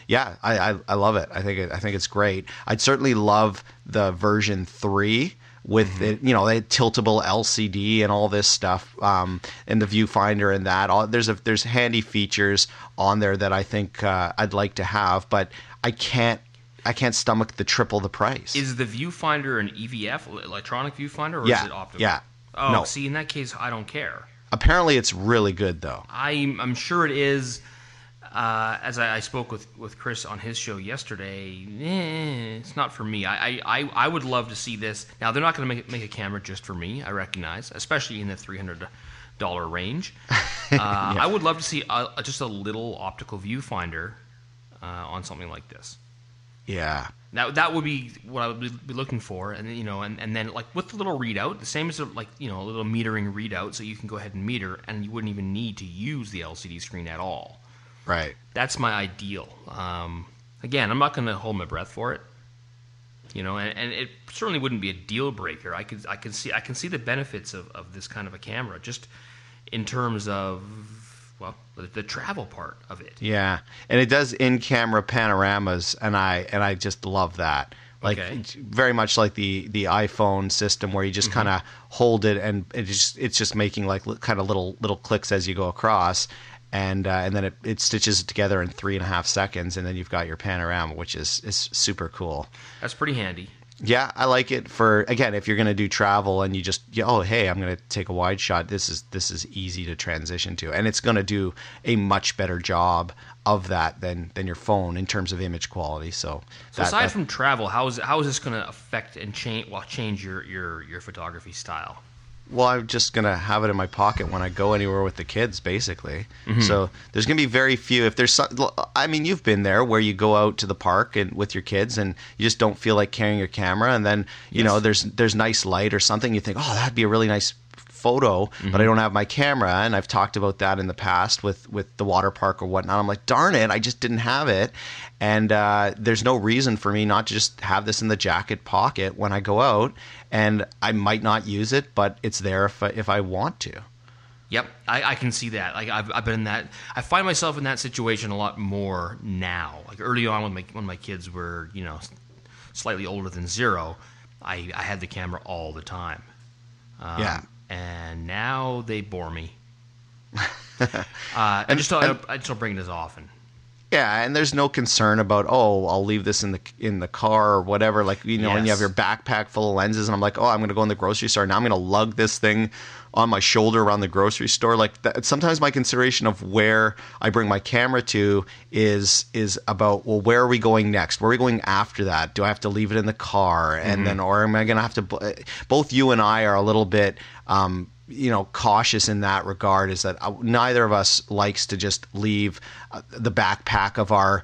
I love it. I think it's great. I'd certainly love the version 3 with it, the tiltable LCD and all this stuff, and the viewfinder and that. There's handy features on there that I think I'd like to have, but I can't stomach the triple the price. Is the viewfinder an EVF, electronic viewfinder, or is it optical? Yeah. Oh, no. See, in that case, I don't care. Apparently, it's really good, though. I'm sure it is. as I spoke with Chris on his show yesterday, it's not for me. I would love to see this. Now, they're not going to make a camera just for me, I recognize, especially in the $300 range. Yeah. I would love to see just a little optical viewfinder on something like this. Yeah. That would be what I would be looking for, and and then like with the little readout, the same as a little metering readout, so you can go ahead and meter, and you wouldn't even need to use the LCD screen at all. Right. That's my ideal. Again, I'm not going to hold my breath for it, and it certainly wouldn't be a deal breaker. I can see the benefits of this kind of a camera, just in terms of the travel part of it. Yeah, and it does in-camera panoramas, and I just love that. Like very much like the iPhone system, where you just kind of hold it, and it's just making like kind of little clicks as you go across. And then it stitches it together in 3.5 seconds, and then you've got your panorama, which is super cool. That's pretty handy. Yeah, I like it for, again, if you're going to do travel and you just, hey, I'm going to take a wide shot. This is easy to transition to, and it's going to do a much better job of that than your phone in terms of image quality. So aside from travel, how is this going to affect and change your photography style? Well, I'm just going to have it in my pocket when I go anywhere with the kids, basically. Mm-hmm. So there's going to be very few. If there's you've been there where you go out to the park and with your kids and you just don't feel like carrying your camera, and then, there's nice light or something. You think, oh, that'd be a really nice photo, but I don't have my camera, and I've talked about that in the past with the water park or whatnot. I'm like, darn it, I just didn't have it, and there's no reason for me not to just have this in the jacket pocket when I go out, and I might not use it, but it's there if I want to. Yep, I can see that. Like I've been in that. I find myself in that situation a lot more now. Like early on when my kids were slightly older than 0, I had the camera all the time. Yeah. And now they bore me. I just don't bring it as often. Yeah, and there's no concern about, I'll leave this in the car or whatever. Like, when you have your backpack full of lenses, and I'm like, I'm going to go in the grocery store. Now I'm going to lug this thing on my shoulder around the grocery store. Like, sometimes my consideration of where I bring my camera to is about, where are we going next? Where are we going after that? Do I have to leave it in the car? And then, or am I going to have to? Both you and I are a little bit cautious in that regard, is that neither of us likes to just leave the backpack of our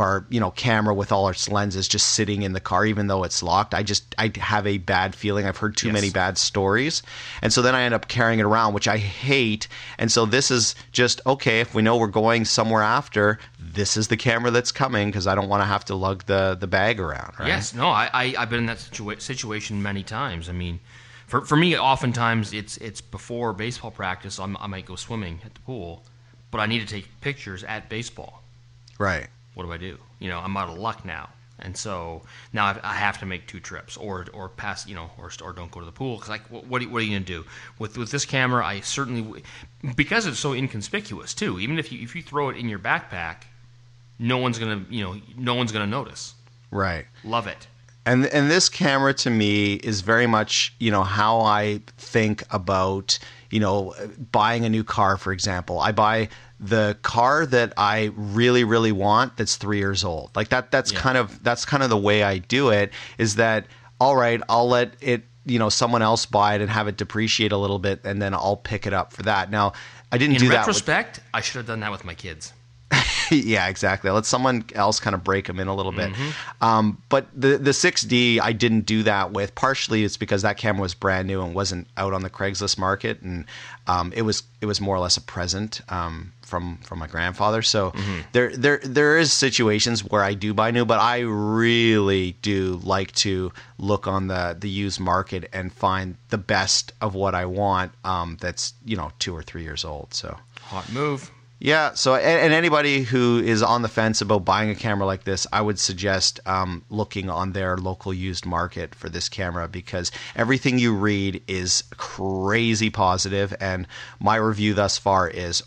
camera with all its lenses just sitting in the car, even though it's locked. I have a bad feeling. I've heard too many bad stories. And so then I end up carrying it around, which I hate. And so this is just, okay, if we know we're going somewhere after, this is the camera that's coming, because I don't want to have to lug the bag around, right? Yes, no, I've been in that situation many times. I mean, For me, oftentimes it's before baseball practice. I might go swimming at the pool, but I need to take pictures at baseball. Right. What do? I'm out of luck now, and so now I have to make 2 trips, or pass, or don't go to the pool, because what are you going to do with this camera? I certainly, because it's so inconspicuous too. Even if you throw it in your backpack, no one's gonna notice. Right. Love it. And this camera to me is very much, how I think about, buying a new car, for example. I buy the car that I really, really want that's 3 years old. Like that's kind of the way I do it, is that, all right, I'll let it, someone else buy it and have it depreciate a little bit, and then I'll pick it up for that. Now, I didn't do that. In retrospect, I should have done that with my kids. Yeah, exactly. Let someone else kind of break them in a little bit. But the 6D, I didn't do that with. Partially, it's because that camera was brand new and wasn't out on the Craigslist market, and it was more or less a present from my grandfather. So there is situations where I do buy new, but I really do like to look on the used market and find the best of what I want. That's 2 or 3 years old. So hot move. Yeah, so and anybody who is on the fence about buying a camera like this, I would suggest looking on their local used market for this camera, because everything you read is crazy positive, and my review thus far is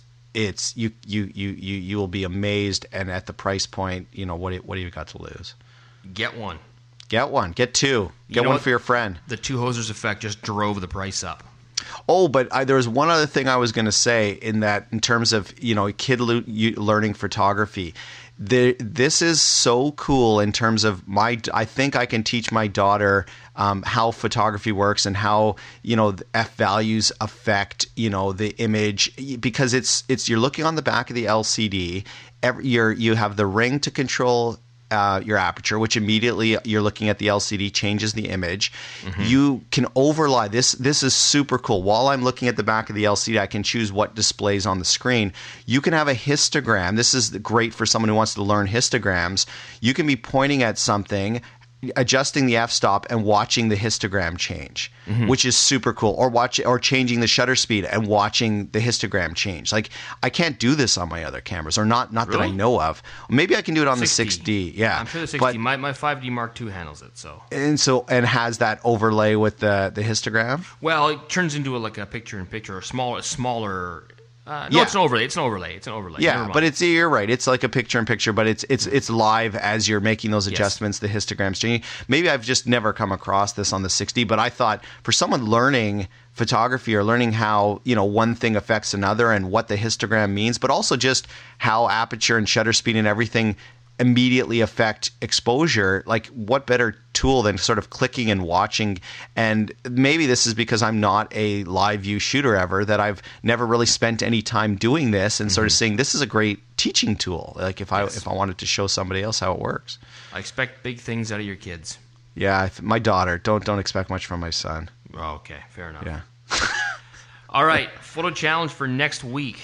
you will be amazed, and at the price point, what do you got to lose? Get one. Get one. Get 2. Get one for your friend. The Two Hosers effect just drove the price up. Oh, but there was one other thing I was going to say in terms of, a kid learning photography. This is so cool in terms of I think I can teach my daughter how photography works and how, the F values affect, the image, because you're looking on the back of the LCD. You have the ring to control your aperture, which immediately you're looking at the LCD changes the image. Mm-hmm. You can overlay this. This is super cool. While I'm looking at the back of the LCD, I can choose what displays on the screen. You can have a histogram. This is great for someone who wants to learn histograms. You can be pointing at something, adjusting the f-stop and watching the histogram change, mm-hmm. which is super cool. Or changing the shutter speed and watching the histogram change. Like, I can't do this on my other cameras, or not really? That I know of. Maybe I can do it on 6D. The 6D. Yeah, I'm sure the 6D. My 5D Mark II handles it. And has that overlay with the histogram. Well, it turns into like a picture-in-picture, or smaller. No, it's an overlay. It's an overlay. Yeah, but you're right. It's like a picture-in-picture, but it's live as you're making those adjustments. Yes. The histograms changing. Maybe I've just never come across this on the 6D, but I thought for someone learning photography or learning how one thing affects another and what the histogram means, but also just how aperture and shutter speed and everything immediately affect exposure, like what better tool than sort of clicking and watching. And maybe this is because I'm not a live view shooter ever, that I've never really spent any time doing this, and sort of saying this is a great teaching tool, like if I wanted to show somebody else how it works. I expect big things out of your kids. Yeah, my daughter. Don't expect much from my son. Oh, okay, fair enough. Yeah. All right, photo challenge for next week.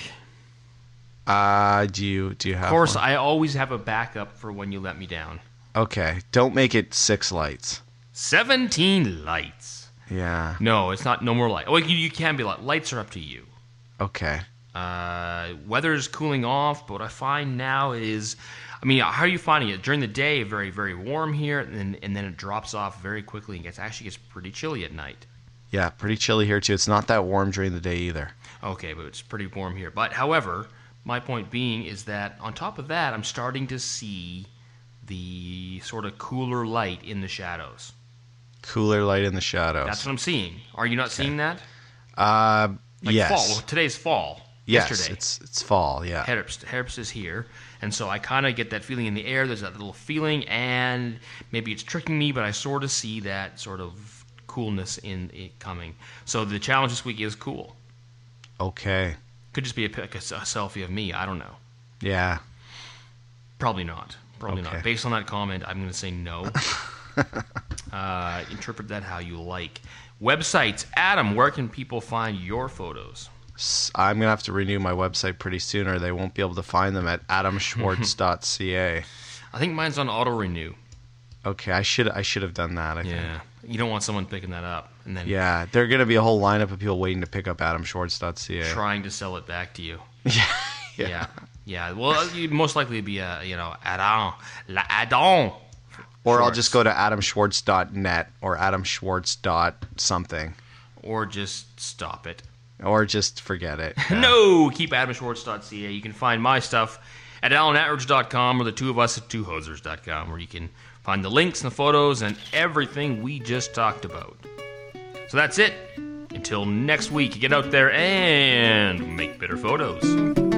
Do you have? Of course, one? I always have a backup for when you let me down. Okay, don't make it 6 lights. 17 lights. Yeah. No, it's not. No more light. Well, you can be like lights are up to you. Okay. Weather's cooling off, but what I find now is, how are you finding it? During the day, very, very warm here, and then it drops off very quickly and actually gets pretty chilly at night. Yeah, pretty chilly here too. It's not that warm during the day either. Okay, but it's pretty warm here. But however, my point being is that on top of that, I'm starting to see the sort of cooler light in the shadows. Cooler light in the shadows. That's what I'm seeing. Are you not seeing that? Yes. Fall. Well, today's fall. Yes, yesterday. It's fall, yeah. Herbst is here, and so I kind of get that feeling in the air. There's that little feeling, and maybe it's tricking me, but I sort of see that sort of coolness in it coming. So the challenge this week is cool. Okay. Could just be a selfie of me. I don't know. Yeah. Probably not. Not. Based on that comment, I'm going to say no. Interpret that how you like. Websites. Adam, where can people find your photos? I'm going to have to renew my website pretty soon, or they won't be able to find them at adamschwartz.ca. I think mine's on auto-renew. Okay, I should have done that, I think. You don't want someone picking that up. And then there are going to be a whole lineup of people waiting to pick up adamschwartz.ca. Trying to sell it back to you. Yeah. Well, you'd most likely be Adam. Or I'll just go to adamschwartz.net or adamschwartz.something. Or just stop it. Or just forget it. Yeah. No! Keep adamschwartz.ca. You can find my stuff at alanatridge.com or the two of us at twohosers.com, where you can find the links and the photos and everything we just talked about. So that's it. Until next week, get out there and make better photos.